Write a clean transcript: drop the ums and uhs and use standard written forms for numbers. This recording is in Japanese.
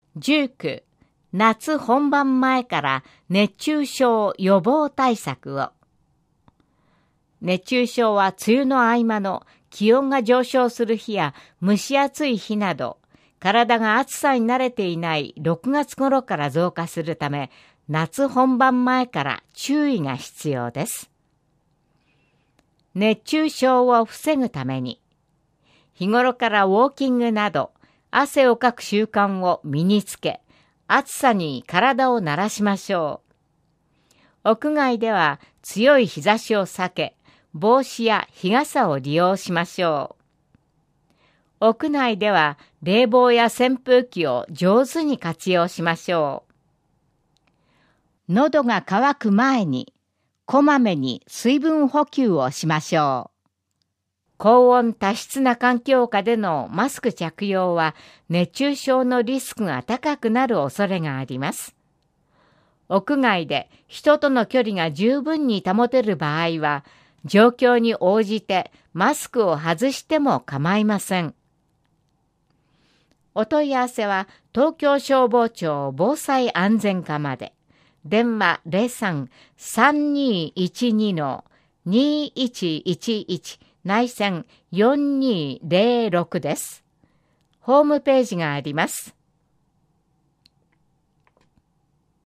19、夏本番前から熱中症予防対策を。熱中症は梅雨の合間の気温が上昇する日や蒸し暑い日など、体が暑さに慣れていない6月頃から増加するため、夏本番前から注意が必要です。熱中症を防ぐために、日頃からウォーキングなど汗をかく習慣を身につけ、暑さに体を慣らしましょう。屋外では強い日差しを避け、帽子や日傘を利用しましょう。屋内では冷房や扇風機を上手に活用しましょう。喉が渇く前に、こまめに水分補給をしましょう。高温多湿な環境下でのマスク着用は熱中症のリスクが高くなる恐れがあります。屋外で人との距離が十分に保てる場合は、状況に応じてマスクを外しても構いません。お問い合わせは東京消防庁防災安全課まで。電話03-3212-2111内線4206です。ホームページがあります。